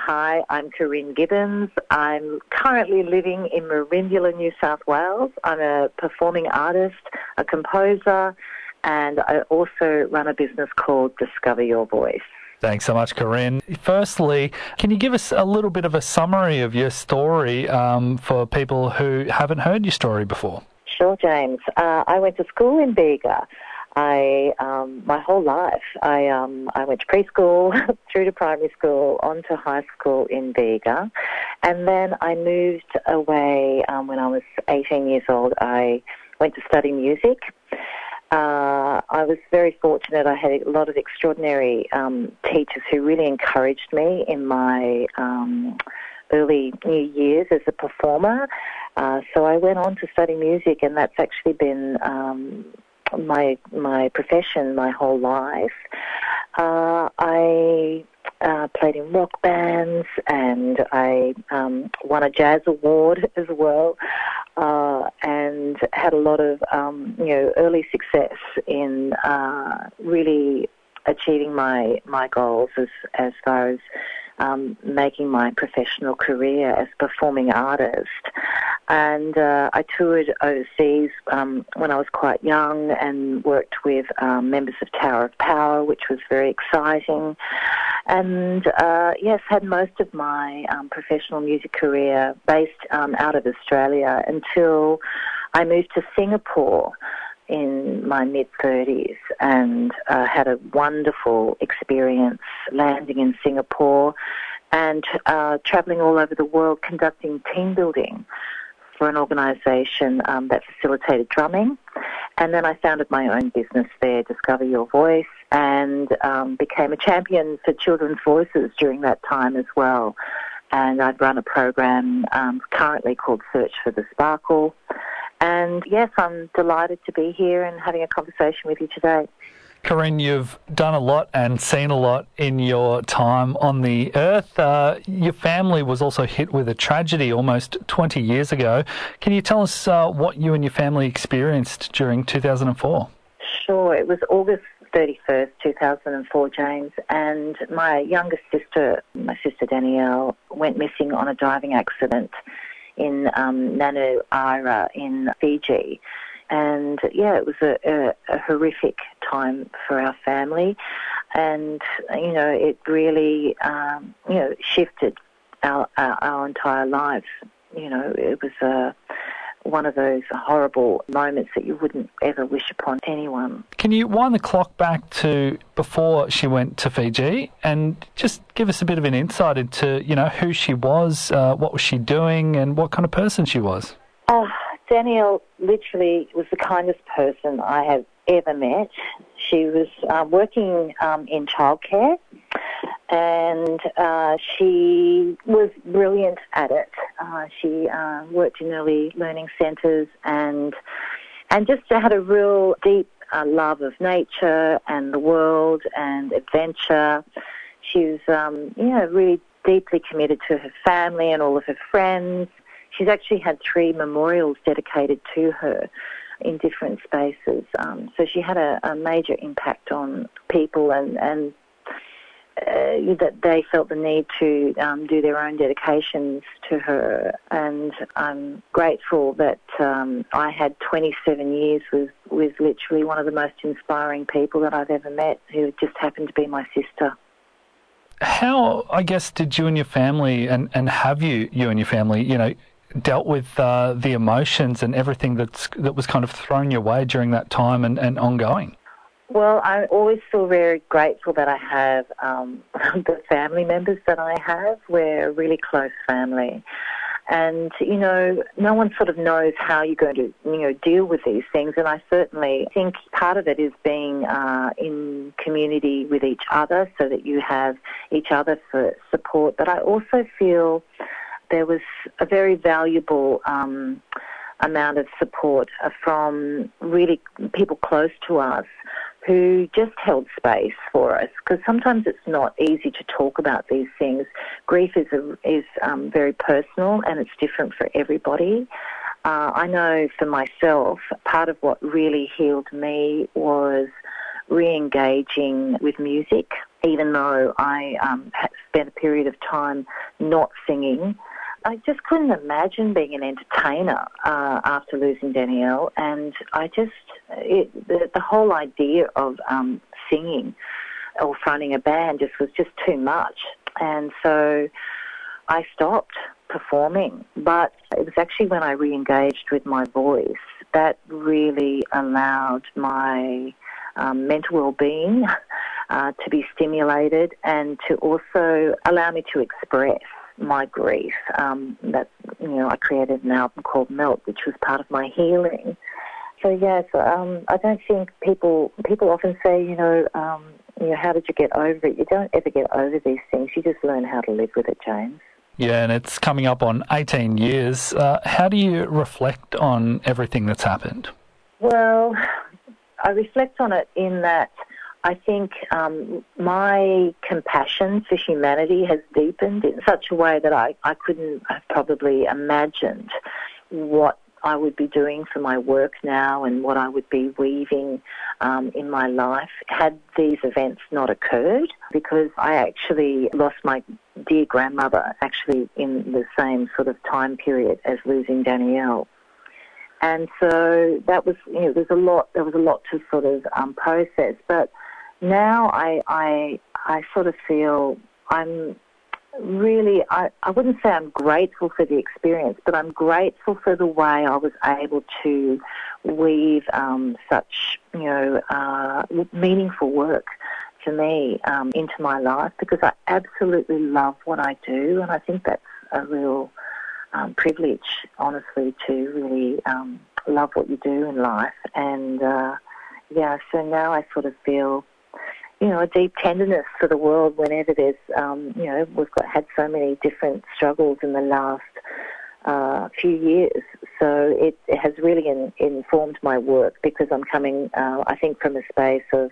Hi, I'm Corinne Gibbons. I'm currently living in Merimbula, New South Wales. I'm a performing artist, a composer, and I also run a business called Discover Your Voice. Thanks so much, Corinne. Firstly, can you give us a little bit of a summary of your story for people who haven't heard your story before? Sure, James. I went to school in Bega. My whole life, I went to preschool, through to primary school, on to high school in Bega, and then I moved away when I was 18 years old. I went to study music. I was very fortunate. I had a lot of extraordinary teachers who really encouraged me in my early new years as a performer. So I went on to study music, and that's actually been my profession my whole life. I played in rock bands, and I won a jazz award as well, and had a lot of early success in really achieving my goals as far as making my professional career as a performing artist. And I toured overseas when I was quite young and worked with members of Tower of Power, which was very exciting. And yes, had most of my professional music career based out of Australia until I moved to Singapore in my mid-30s, and had a wonderful experience landing in Singapore and travelling all over the world conducting team building for an organisation that facilitated drumming. And then I founded my own business there, Discover Your Voice, and became a champion for children's voices during that time as well. And I've run a program currently called Search for the Sparkle. And yes, I'm delighted to be here and having a conversation with you today. Corinne, you've done a lot and seen a lot in your time on the earth. Your family was also hit with a tragedy almost 20 years ago. Can you tell us what you and your family experienced during 2004? Sure. It was August 31st, 2004, James, and my youngest sister, my sister Danielle, went missing on a diving accident in Nuku'alofa in Fiji. And yeah, it was a horrific time for our family, and it really shifted our entire lives. It was one of those horrible moments that you wouldn't ever wish upon anyone. Can you wind the clock back to before she went to Fiji and just give us a bit of an insight into who she was, what was she doing, and what kind of person she was? Danielle literally was the kindest person I have ever met. She was working in childcare, and she was brilliant at it. She worked in early learning centres and just had a real deep love of nature and the world and adventure. She was, really deeply committed to her family and all of her friends. She's actually had 3 memorials dedicated to her in different spaces. So she had a major impact on people, and that they felt the need to do their own dedications to her. And I'm grateful that I had 27 years with literally one of the most inspiring people that I've ever met, who just happened to be my sister. How, I guess, did you and your family, and have you and your family, dealt with the emotions and everything that was kind of thrown your way during that time and ongoing? Well, I always feel very grateful that I have the family members that I have. We're a really close family. And, no one sort of knows how you're going to, deal with these things. And I certainly think part of it is being in community with each other so that you have each other for support. But I also feel there was a very valuable amount of support from really people close to us who just held space for us, because sometimes it's not easy to talk about these things. Grief is very personal, and it's different for everybody. I know for myself, part of what really healed me was re-engaging with music even though I had spent a period of time not singing. I just couldn't imagine being an entertainer after losing Danielle, and the whole idea of singing or fronting a band was just too much, and so I stopped performing. But it was actually when I re-engaged with my voice that really allowed my mental well-being to be stimulated, and to also allow me to express my grief. I created an album called Melt, which was part of my healing. So yes, I don't think people often say, how did you get over it? You don't ever get over these things. You just learn how to live with it, James. Yeah, and it's coming up on 18 years. How do you reflect on everything that's happened? Well, I reflect on it in that I think my compassion for humanity has deepened in such a way that I couldn't have probably imagined what I would be doing for my work now and what I would be weaving in my life had these events not occurred, because I actually lost my dear grandmother actually in the same sort of time period as losing Danielle. And so that was, there was a lot to sort of process. But now I sort of feel I'm really, I wouldn't say I'm grateful for the experience, but I'm grateful for the way I was able to weave such, meaningful work for me into my life, because I absolutely love what I do, and I think that's a real privilege, honestly, to really love what you do in life. And, so now I sort of feel a deep tenderness for the world whenever there's, we've had so many different struggles in the last few years. So it has really informed my work, because I'm coming, I think, from a space of,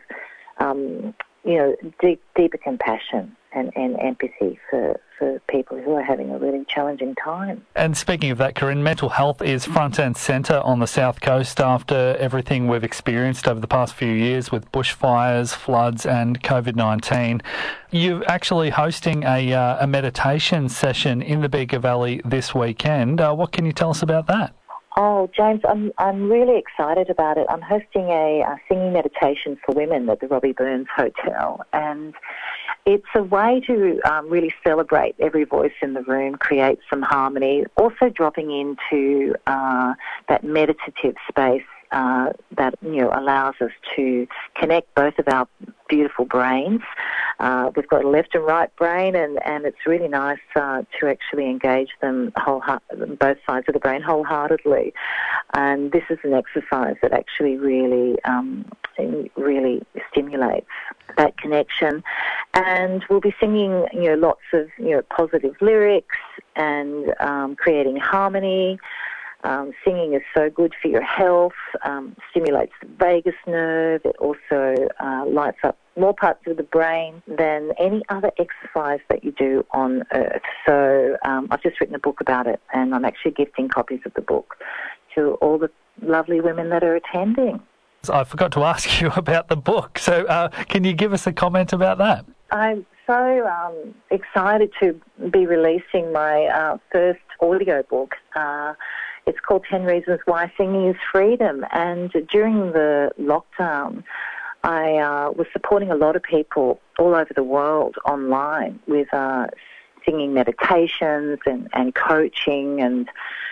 deeper compassion and empathy for people who are having a really challenging time. And speaking of that, Corinne, mental health is front and centre on the South Coast after everything we've experienced over the past few years with bushfires, floods and COVID-19. You're actually hosting a meditation session in the Bega Valley this weekend. What can you tell us about that? Oh, James, I'm really excited about it. I'm hosting a singing meditation for women at the Robbie Burns Hotel, and it's a way to really celebrate every voice in the room, create some harmony, also dropping into that meditative space that allows us to connect both of our beautiful brains. We've got a left and right brain, and it's really nice to actually engage them both sides of the brain wholeheartedly. And this is an exercise that actually really stimulates that connection. And we'll be singing lots of positive lyrics and creating harmony. Singing is so good for your health, stimulates the vagus nerve. It also lights up more parts of the brain than any other exercise that you do on earth. So I've just written a book about it, and I'm actually gifting copies of the book to all the lovely women that are attending. I forgot to ask you about the book, so can you give us a comment about that? I'm so excited to be releasing my first audio book. It's called 10 Reasons Why Singing is Freedom. And during the lockdown, I was supporting a lot of people all over the world online with singing meditations and coaching, and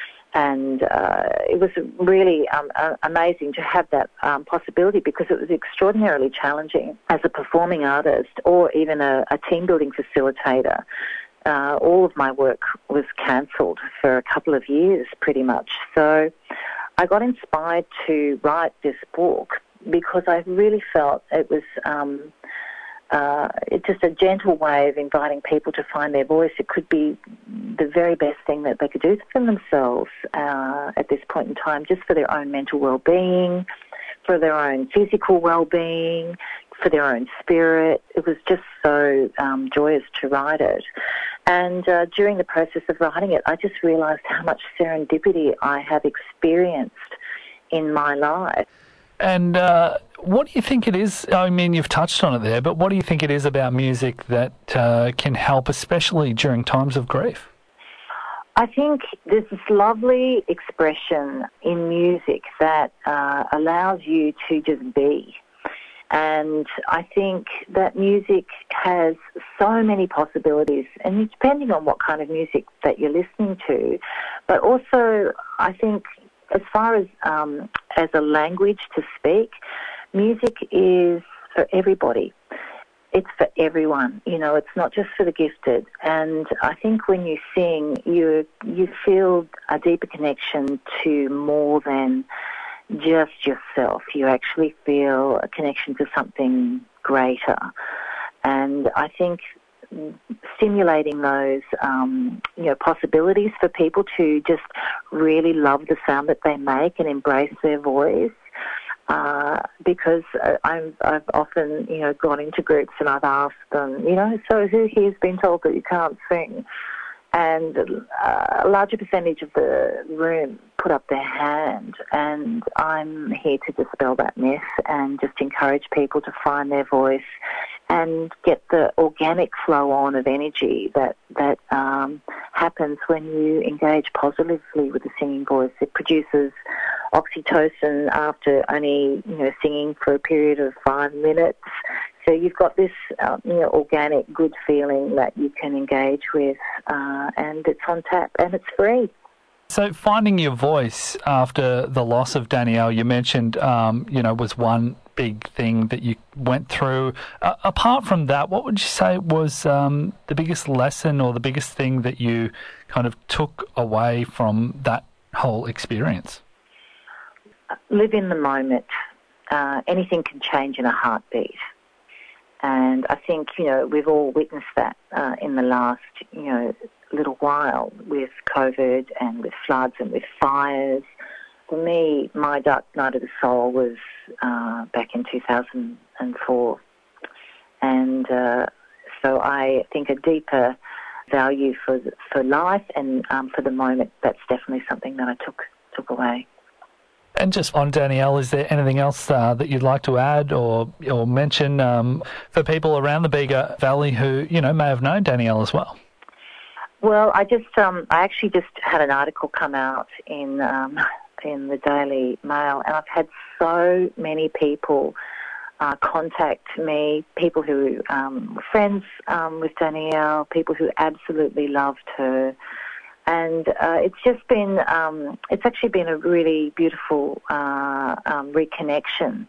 it was really amazing to have that possibility, because it was extraordinarily challenging as a performing artist or even a team-building facilitator. All of my work was cancelled for a couple of years, pretty much. So I got inspired to write this book because I really felt it was it's just a gentle way of inviting people to find their voice. It could be the very best thing that they could do for themselves at this point in time, just for their own mental well-being, for their own physical well-being, for their own spirit. It was just so joyous to write it. And during the process of writing it, I just realised how much serendipity I have experienced in my life. And what do you think it is? I mean, you've touched on it there, but what do you think it is about music that can help, especially during times of grief? I think there's this lovely expression in music that allows you to just be. And I think that music has so many possibilities, and depending on what kind of music that you're listening to, but also I think as far as a language to speak, music is for everybody. It's for everyone. You know, it's not just for the gifted. And I think when you sing, you feel a deeper connection to more than just yourself. You actually feel a connection to something greater. And I think stimulating those, possibilities for people to just really love the sound that they make and embrace their voice. Because I've often, gone into groups and I've asked them, so who here's been told that you can't sing? And a larger percentage of the room put up their hand, and I'm here to dispel that myth and just encourage people to find their voice and get the organic flow on of energy that happens when you engage positively with the singing voice. It produces oxytocin after only, singing for a period of 5 minutes. So you've got this, organic, good feeling that you can engage with, and it's on tap and it's free. So finding your voice after the loss of Danielle, you mentioned, was one big thing that you went through. Apart from that, what would you say was the biggest lesson or the biggest thing that you kind of took away from that whole experience? Live in the moment. Anything can change in a heartbeat. And I think, we've all witnessed that in the last, little while with COVID and with floods and with fires. For me, my dark night of the soul was back in 2004. And so I think a deeper value for life and for the moment, that's definitely something that I took away. And just on Danielle, is there anything else that you'd like to add or mention for people around the Bega Valley who, may have known Danielle as well? Well, I actually just had an article come out in the Daily Mail, and I've had so many people contact me, people who were friends with Danielle, people who absolutely loved her. And it's actually been a really beautiful reconnection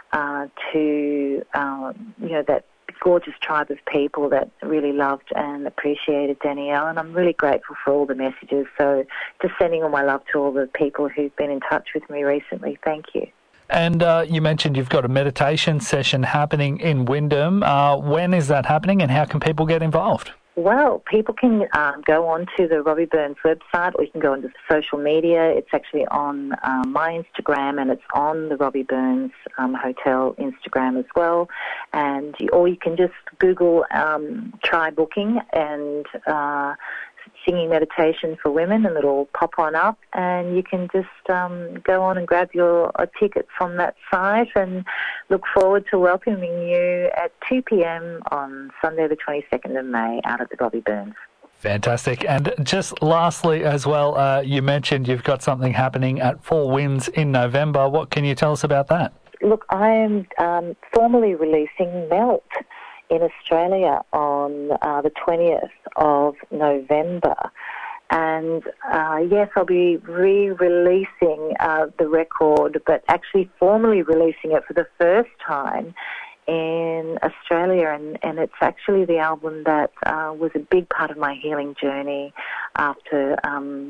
to, that gorgeous tribe of people that really loved and appreciated Danielle. And I'm really grateful for all the messages. So just sending all my love to all the people who've been in touch with me recently. Thank you. And you mentioned you've got a meditation session happening in Wyndham. When is that happening and how can people get involved? Well, people can go on to the Robbie Burns website, or you can go onto social media. It's actually on my Instagram, and it's on the Robbie Burns Hotel Instagram as well. Or you can just Google try booking and singing meditation for women, and it'll pop on up, and you can just go on and grab your ticket from that site, and look forward to welcoming you at 2 p.m. on Sunday the 22nd of May out at the Robbie Burns. Fantastic. And just lastly as well, you mentioned you've got something happening at Four Winds in November. What can you tell us about that? Look, I am formally releasing Melt in Australia on the 20th of November. And yes, I'll be re-releasing the record, but actually formally releasing it for the first time in Australia. And it's actually the album that was a big part of my healing journey after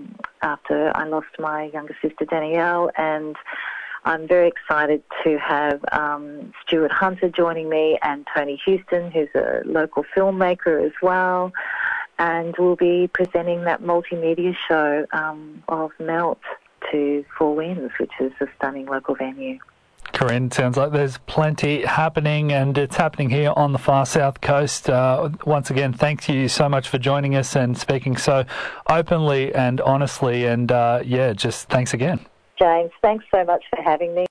I lost my younger sister Danielle. And I'm very excited to have Stuart Hunter joining me and Tony Houston, who's a local filmmaker as well. And we'll be presenting that multimedia show of Melt to Four Winds, which is a stunning local venue. Corinne, sounds like there's plenty happening, and it's happening here on the far south coast. Once again, thank you so much for joining us and speaking so openly and honestly. And just thanks again. James, thanks so much for having me.